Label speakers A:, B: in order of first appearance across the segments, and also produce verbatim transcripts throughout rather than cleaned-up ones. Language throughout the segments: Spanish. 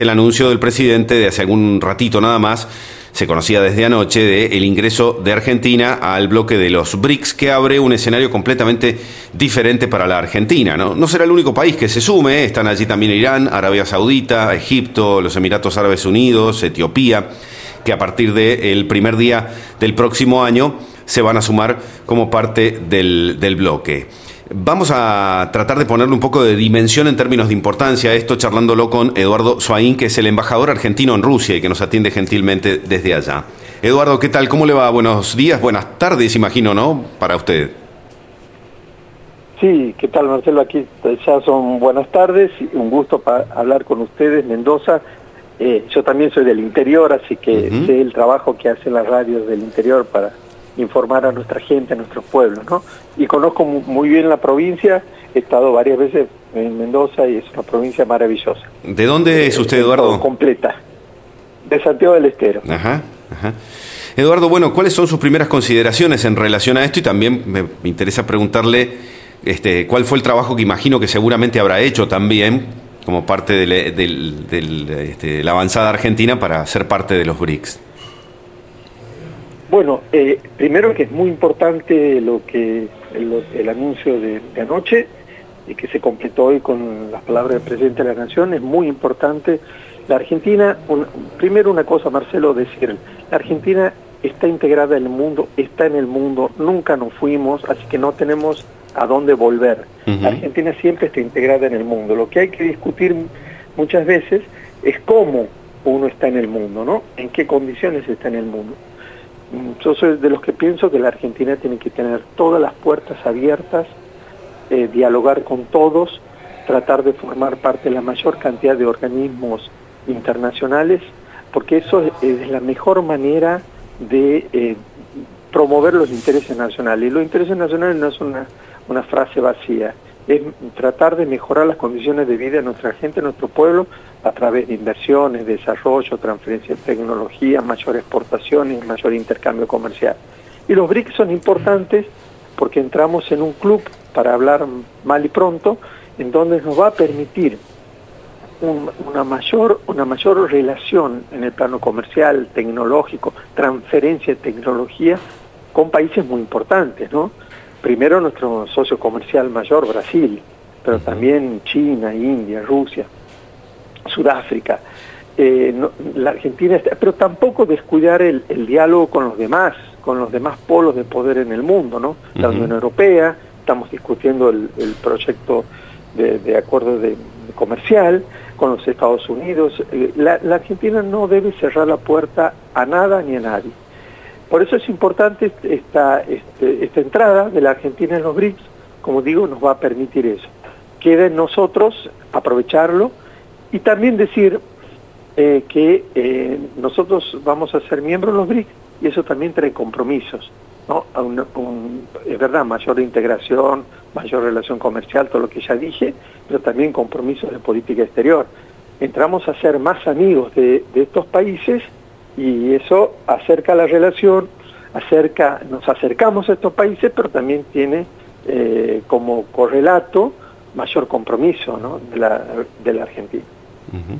A: El anuncio del presidente de hace algún ratito nada más, se conocía desde anoche, de el ingreso de Argentina al bloque de los BRICS, que abre un escenario completamente diferente para la Argentina, ¿no? No será el único país que se sume, están allí también Irán, Arabia Saudita, Egipto, los Emiratos Árabes Unidos, Etiopía, que a partir del primer día del próximo año se van a sumar como parte del, del bloque. Vamos a tratar de ponerle un poco de dimensión en términos de importancia a esto, charlándolo con Eduardo Soaín, que es el embajador argentino en Rusia y que nos atiende gentilmente desde allá. Eduardo, ¿qué tal? ¿Cómo le va? Buenos días, buenas tardes, imagino, ¿no? Para usted.
B: Sí, ¿qué tal, Marcelo? Aquí ya son buenas tardes, un gusto para hablar con ustedes, Mendoza. Eh, yo también soy del interior, así que uh-huh. sé el trabajo que hacen las radios del interior para informar a nuestra gente, a nuestros pueblos, ¿no? Y conozco muy bien la provincia, he estado varias veces en Mendoza y es una provincia maravillosa.
A: ¿De dónde es usted, Eduardo?
B: Completa, de Santiago del Estero.
A: Ajá, ajá. Eduardo, bueno, ¿cuáles son sus primeras consideraciones en relación a esto? Y también me, me interesa preguntarle este, cuál fue el trabajo que imagino que seguramente habrá hecho también como parte de, le, de, de, de este, la avanzada argentina para ser parte de los BRICS.
B: Bueno, eh, primero que es muy importante lo que el, el anuncio de, de anoche y que se completó hoy con las palabras del presidente de la Nación, es muy importante. La Argentina, un, primero una cosa, Marcelo, decir, la Argentina está integrada en el mundo, está en el mundo, nunca nos fuimos, así que no tenemos a dónde volver. Uh-huh. La Argentina siempre está integrada en el mundo. Lo que hay que discutir muchas veces es cómo uno está en el mundo, ¿no? En qué condiciones está en el mundo. Yo soy de los que pienso que la Argentina tiene que tener todas las puertas abiertas, eh, dialogar con todos, tratar de formar parte de la mayor cantidad de organismos internacionales, porque eso es, es la mejor manera de eh, promover los intereses nacionales. Y los intereses nacionales no es una, una frase vacía, es tratar de mejorar las condiciones de vida de nuestra gente, de nuestro pueblo, a través de inversiones, desarrollo, transferencia de tecnología, mayor exportación y mayor intercambio comercial. Y los BRICS son importantes porque entramos en un club, para hablar mal y pronto, en donde nos va a permitir un, una, mayor, una mayor relación en el plano comercial, tecnológico, transferencia de tecnología con países muy importantes, ¿no? Primero nuestro socio comercial mayor, Brasil, pero también China, India, Rusia, Sudáfrica, eh, no, la Argentina, está, pero tampoco descuidar el, el diálogo con los demás, con los demás polos de poder en el mundo, ¿no? La uh-huh. Unión Europea, estamos discutiendo el, el proyecto de, de acuerdo de, de comercial con los Estados Unidos. Eh, la, la Argentina no debe cerrar la puerta a nada ni a nadie. Por eso es importante esta, este, esta entrada de la Argentina en los BRICS, como digo, nos va a permitir eso. Queda en nosotros aprovecharlo y también decir eh, que eh, nosotros vamos a ser miembros de los BRICS y eso también trae compromisos, ¿no? Un, un, es verdad, mayor integración, mayor relación comercial, todo lo que ya dije, pero también compromisos de política exterior. Entramos a ser más amigos de, de estos países y eso acerca la relación, acerca, nos acercamos a estos países, pero también tiene eh, como correlato mayor compromiso, ¿no? de, la, de la Argentina.
A: Uh-huh.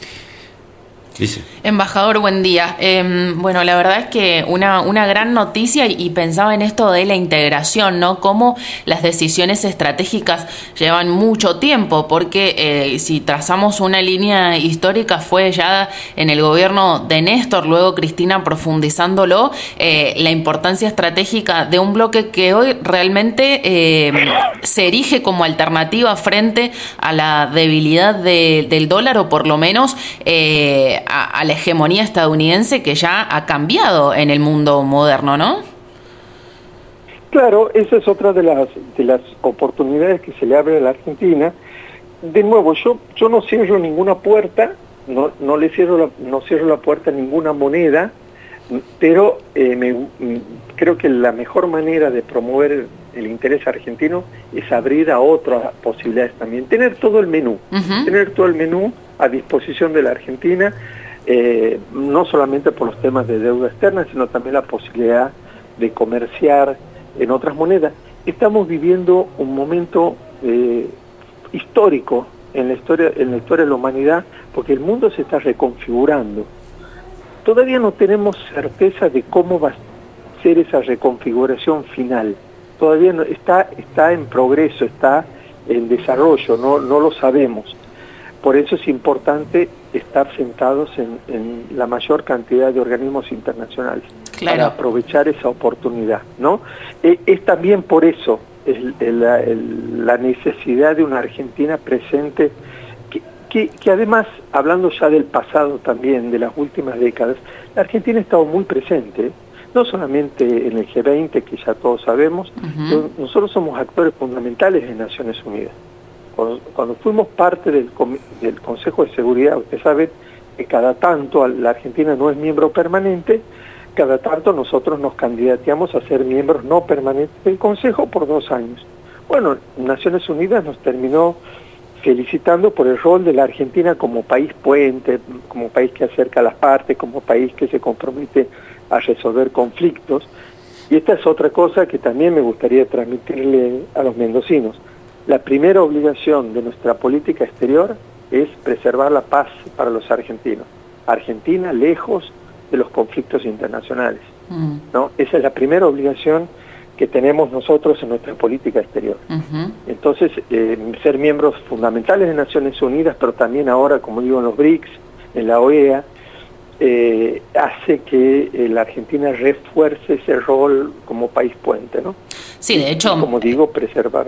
A: Dice.
C: Embajador, buen día. Eh, bueno, la verdad es que una, una gran noticia y, y pensaba en esto de la integración, ¿no? Cómo las decisiones estratégicas llevan mucho tiempo, porque eh, si trazamos una línea histórica fue ya en el gobierno de Néstor, luego Cristina profundizándolo, eh, la importancia estratégica de un bloque que hoy realmente eh, se erige como alternativa frente a la debilidad de, del dólar, o por lo menos eh, A, a la hegemonía estadounidense que ya ha cambiado en el mundo moderno, ¿no?
B: Claro, esa es otra de las de las oportunidades que se le abre a la Argentina. De nuevo, yo yo no cierro ninguna puerta, no no le cierro la, no cierro la puerta a ninguna moneda, pero eh, me, creo que la mejor manera de promover el interés argentino es abrir a otras posibilidades también, tener todo el menú, uh-huh. tener todo el menú a disposición de la Argentina, eh, no solamente por los temas de deuda externa, sino también la posibilidad de comerciar en otras monedas. Estamos viviendo un momento eh, histórico en la historia, en la historia de la humanidad, porque el mundo se está reconfigurando. Todavía no tenemos certeza de cómo va a ser esa reconfiguración final. Todavía no, está, está en progreso, está en desarrollo, no, no lo sabemos. Por eso es importante estar sentados en, en la mayor cantidad de organismos internacionales, claro, para aprovechar esa oportunidad, ¿no? Eh, es también por eso el, el, el, la necesidad de una Argentina presente, que, que, que además, hablando ya del pasado también, de las últimas décadas, la Argentina ha estado muy presente, no solamente en el G veinte, que ya todos sabemos, uh-huh. Nosotros somos actores fundamentales de Naciones Unidas. Cuando, cuando fuimos parte del, del Consejo de Seguridad, usted sabe que cada tanto, la Argentina no es miembro permanente, cada tanto nosotros nos candidateamos a ser miembros no permanentes del Consejo por dos años. Bueno, Naciones Unidas nos terminó felicitando por el rol de la Argentina como país puente, como país que acerca a las partes, como país que se compromete a resolver conflictos. Y esta es otra cosa que también me gustaría transmitirle a los mendocinos. La primera obligación de nuestra política exterior es preservar la paz para los argentinos. Argentina lejos de los conflictos internacionales, mm. ¿no? Esa es la primera obligación que tenemos nosotros en nuestra política exterior. Uh-huh. Entonces, eh, ser miembros fundamentales de Naciones Unidas, pero también ahora, como digo, en los BRICS, en la O E A, eh, hace que eh, la Argentina refuerce ese rol como país puente, ¿no?
C: Sí, de hecho...
B: Y, como digo, preservar...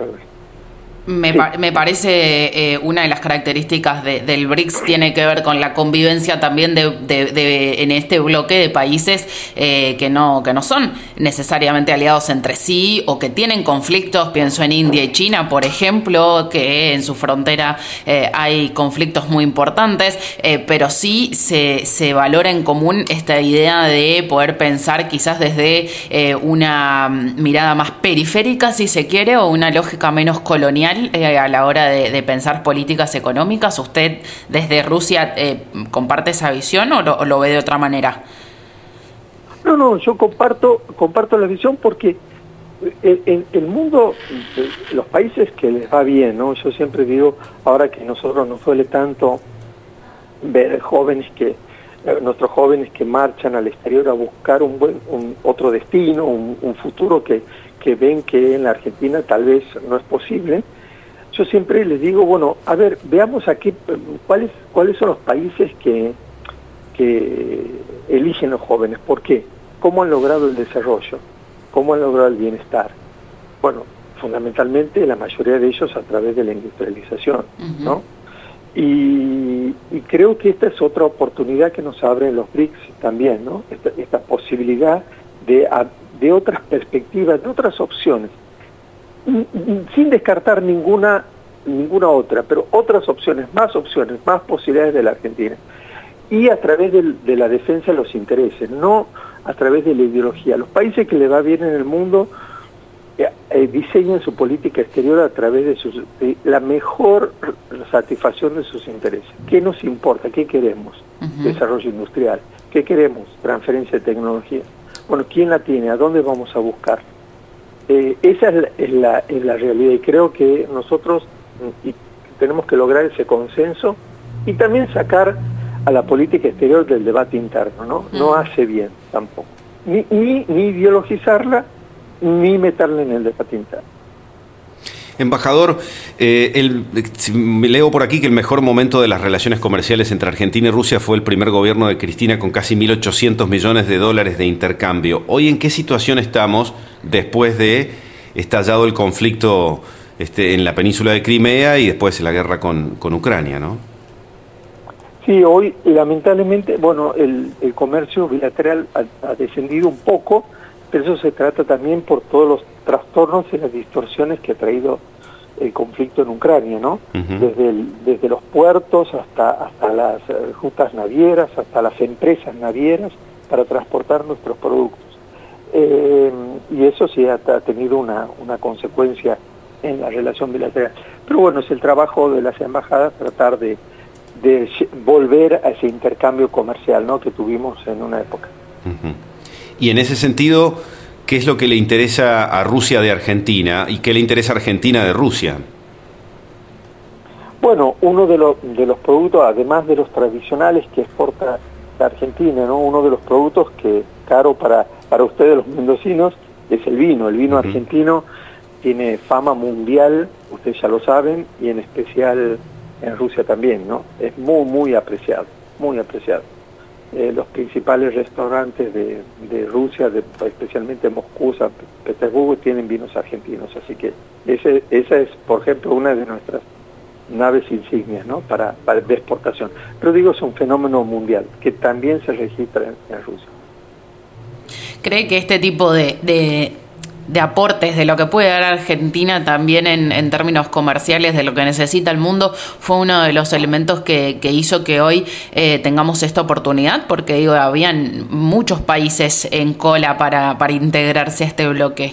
C: Me, sí. pa- me parece eh, una de las características de, del BRICS tiene que ver con la convivencia también de, de, de en este bloque de países eh, que no que no son necesariamente aliados entre sí o que tienen conflictos. Pienso en India y China, por ejemplo, que en su frontera eh, hay conflictos muy importantes, eh, pero sí se, se valora en común esta idea de poder pensar quizás desde eh, una mirada más periférica, si se quiere, o una lógica menos colonial a la hora de, de pensar políticas económicas. ¿Usted desde Rusia eh, comparte esa visión o lo, o lo ve de otra manera?
B: No, no, yo comparto comparto la visión porque el, el, el mundo, los países que les va bien, ¿no? Yo siempre digo, ahora que a nosotros nos duele tanto ver jóvenes que, nuestros jóvenes que marchan al exterior a buscar un buen un, otro destino, un, un futuro que, que ven que en la Argentina tal vez no es posible. Yo siempre les digo, bueno, a ver, veamos aquí cuáles cuáles son los países que, que eligen los jóvenes. ¿Por qué? ¿Cómo han logrado el desarrollo? ¿Cómo han logrado el bienestar? Bueno, fundamentalmente la mayoría de ellos a través de la industrialización, uh-huh. ¿no? Y, y creo que esta es otra oportunidad que nos abren los BRICS también, ¿no? Esta, esta posibilidad de, de otras perspectivas, de otras opciones. Sin descartar ninguna ninguna otra, pero otras opciones, más opciones, más posibilidades de la Argentina. Y a través de, de la defensa de los intereses, no a través de la ideología. Los países que les va bien en el mundo eh, eh, diseñan su política exterior a través de, sus, de la mejor satisfacción de sus intereses. ¿Qué nos importa? ¿Qué queremos? Uh-huh. Desarrollo industrial. ¿Qué queremos? Transferencia de tecnología. Bueno, ¿quién la tiene? ¿A dónde vamos a buscar? Eh, esa es la, es, la, es la realidad y creo que nosotros y tenemos que lograr ese consenso y también sacar a la política exterior del debate interno, ¿no? No hace bien tampoco. Ni, ni, ni ideologizarla, ni meterla en el debate interno.
A: Embajador, eh, el, leo por aquí que el mejor momento de las relaciones comerciales entre Argentina y Rusia fue el primer gobierno de Cristina con casi mil ochocientos millones de dólares de intercambio. ¿Hoy en qué situación estamos después de estallado el conflicto este, en la península de Crimea y después la guerra con, con Ucrania, ¿no?
B: Sí, hoy lamentablemente, bueno, el, el comercio bilateral ha, ha descendido un poco, pero eso se trata también por todos los trastornos y las distorsiones que ha traído el conflicto en Ucrania, ¿no? Uh-huh. Desde, el, desde los puertos hasta, hasta las rutas navieras, hasta las empresas navieras para transportar nuestros productos. Eh, y eso sí ha, ha tenido una, una consecuencia en la relación bilateral. Pero bueno, es el trabajo de las embajadas tratar de, de volver a ese intercambio comercial, ¿no?, que tuvimos en una época.
A: Uh-huh. Y en ese sentido, ¿qué es lo que le interesa a Rusia de Argentina y qué le interesa a Argentina de Rusia?
B: Bueno, uno de los, de los productos, además de los tradicionales que exporta la Argentina, ¿no? Uno de los productos que caro para, para ustedes los mendocinos es el vino. El vino uh-huh. argentino tiene fama mundial, ustedes ya lo saben, y en especial en Rusia también, ¿no? Es muy, muy apreciado, muy apreciado. Eh, los principales restaurantes de, de Rusia, de, especialmente Moscú, San Petersburgo, tienen vinos argentinos, así que ese, esa es, por ejemplo, una de nuestras naves insignias, ¿no? para, para de exportación. Pero digo, es un fenómeno mundial que también se registra en, en Rusia.
C: ¿Cree que este tipo de, de, de aportes de lo que puede dar Argentina también en, en términos comerciales de lo que necesita el mundo fue uno de los elementos que, que hizo que hoy eh, tengamos esta oportunidad? Porque digo, habían muchos países en cola para, para integrarse a este bloque.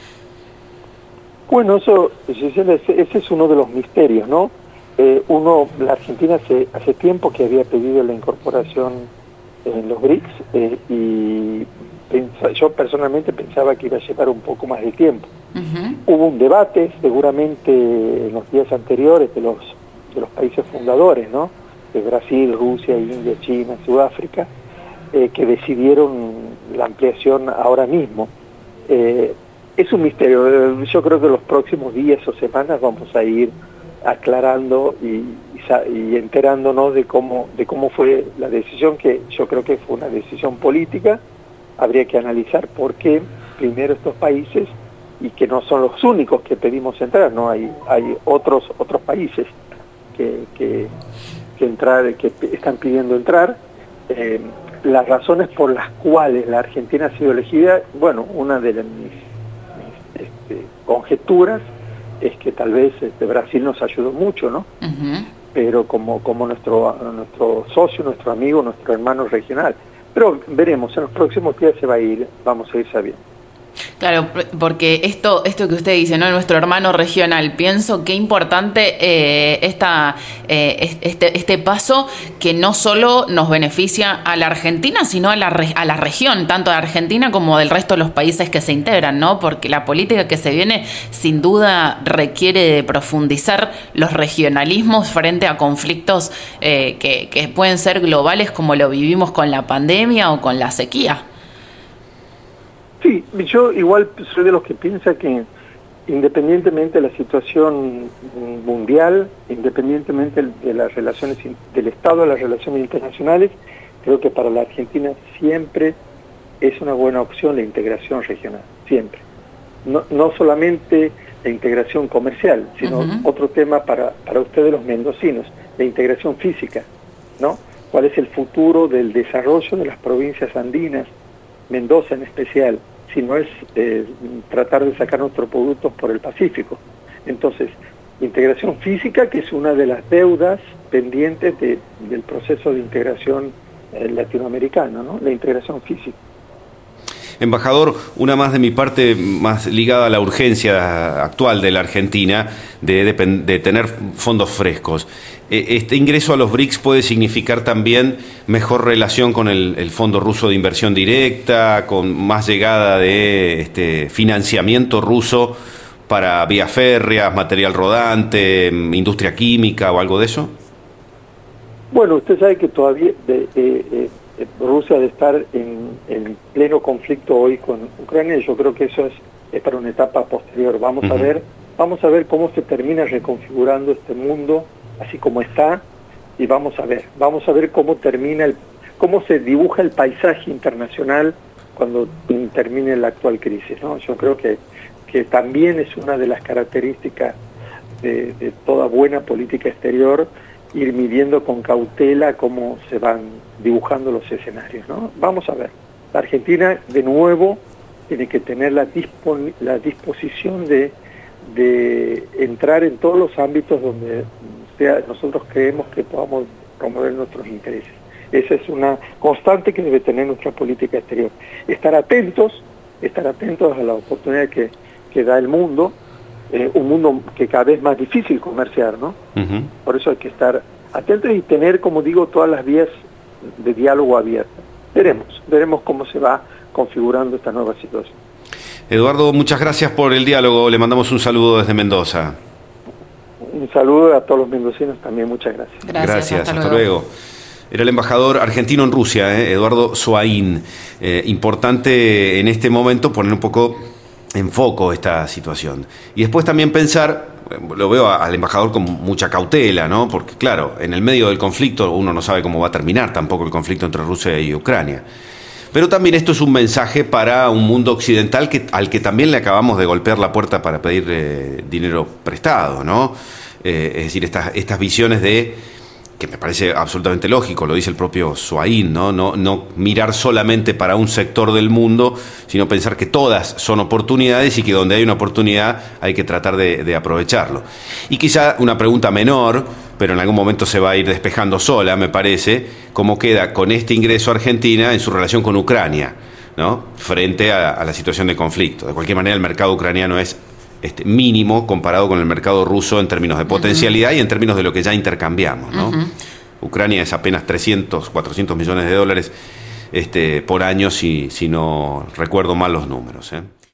B: Bueno, eso, ese es uno de los misterios, ¿no? Eh, uno, la Argentina hace, hace tiempo que había pedido la incorporación en los BRICS eh, y pensa, yo personalmente pensaba que iba a llevar un poco más de tiempo. Uh-huh. Hubo un debate seguramente en los días anteriores de los, de los países fundadores, ¿no? De Brasil, Rusia, India, China, Sudáfrica, eh, que decidieron la ampliación ahora mismo. Eh, es un misterio. Yo creo que los próximos días o semanas vamos a ir aclarando y, y, y enterándonos de cómo de cómo fue la decisión, que yo creo que fue una decisión política. Habría que analizar por qué primero estos países, y que no son los únicos que pedimos entrar, no hay hay otros otros países que que, que entrar que están pidiendo entrar. Eh, las razones por las cuales la Argentina ha sido elegida, bueno, una de las, mis, mis este, conjeturas es que tal vez este, Brasil nos ayudó mucho, ¿no? Uh-huh. Pero como, como nuestro, nuestro socio, nuestro amigo, nuestro hermano regional. Pero veremos, en los próximos días se va a ir, vamos a ir sabiendo.
C: Claro, porque esto esto que usted dice, ¿no? Nuestro hermano regional, pienso que importante eh, esta, eh, este, este paso que no solo nos beneficia a la Argentina, sino a la, a la región, tanto de Argentina como del resto de los países que se integran, ¿no? Porque la política que se viene sin duda requiere de profundizar los regionalismos frente a conflictos eh, que, que pueden ser globales, como lo vivimos con la pandemia o con la sequía.
B: Sí, yo igual soy de los que piensa que independientemente de la situación mundial, independientemente de las relaciones del Estado, de las relaciones internacionales, creo que para la Argentina siempre es una buena opción la integración regional, siempre. No, no solamente la integración comercial, sino uh-huh. otro tema para, para ustedes los mendocinos, la integración física, ¿no? ¿Cuál es el futuro del desarrollo de las provincias andinas, Mendoza en especial? Si no es eh, tratar de sacar nuestros productos por el Pacífico. Entonces, integración física, que es una de las deudas pendientes de, del proceso de integración eh, latinoamericano, ¿no? La integración física.
A: Embajador, una más de mi parte, más ligada a la urgencia actual de la Argentina de, de, de tener fondos frescos. Este ingreso a los BRICS puede significar también mejor relación con el, el Fondo Ruso de Inversión Directa, con más llegada de este, financiamiento ruso para vías férreas, material rodante, industria química o algo de eso.
B: Bueno, usted sabe que todavía de, de, de, Rusia debe estar en, en pleno conflicto hoy con Ucrania, y yo creo que eso es, es para una etapa posterior. Vamos uh-huh. a ver, vamos a ver cómo se termina reconfigurando este mundo así como está, y vamos a ver, vamos a ver cómo termina el, cómo se dibuja el paisaje internacional cuando termine la actual crisis, ¿no? Yo creo que, que también es una de las características de, de toda buena política exterior, ir midiendo con cautela cómo se van dibujando los escenarios, ¿no? Vamos a ver. La Argentina, de nuevo, tiene que tener la, dispon la disposición de, de entrar en todos los ámbitos donde sea, nosotros creemos que podamos promover nuestros intereses. Esa es una constante que debe tener nuestra política exterior. Estar atentos, estar atentos a la oportunidad que, que da el mundo, eh, un mundo que cada vez es más difícil comerciar, ¿no? Uh-huh. Por eso hay que estar atentos y tener, como digo, todas las vías de diálogo abiertas. Veremos, veremos cómo se va configurando esta nueva situación.
A: Eduardo, muchas gracias por el diálogo. Le mandamos un saludo desde Mendoza.
B: un saludo a todos los mendocinos también, muchas gracias.
C: Gracias,
A: Gracias,
C: hasta,
A: hasta
C: luego.
A: luego. Era el embajador argentino en Rusia, eh, Eduardo Soaín. Eh, importante en este momento poner un poco en foco esta situación. Y después también pensar, lo veo al embajador con mucha cautela, ¿no? Porque claro, en el medio del conflicto uno no sabe cómo va a terminar tampoco el conflicto entre Rusia y Ucrania. Pero también esto es un mensaje para un mundo occidental que, al que también le acabamos de golpear la puerta para pedir eh, dinero prestado, ¿no? Eh, es decir, estas, estas visiones de, que me parece absolutamente lógico, lo dice el propio Soaín, ¿no? No, no mirar solamente para un sector del mundo, sino pensar que todas son oportunidades y que donde hay una oportunidad hay que tratar de, de aprovecharlo. Y quizá una pregunta menor, pero en algún momento se va a ir despejando sola, me parece, cómo queda con este ingreso a Argentina en su relación con Ucrania, ¿no? Frente a, a la situación de conflicto. De cualquier manera, el mercado ucraniano es este, mínimo comparado con el mercado ruso en términos de potencialidad uh-huh. y en términos de lo que ya intercambiamos, ¿no? Uh-huh. Ucrania es apenas trescientos, cuatrocientos millones de dólares este, por año, si, si no recuerdo mal los números, ¿eh?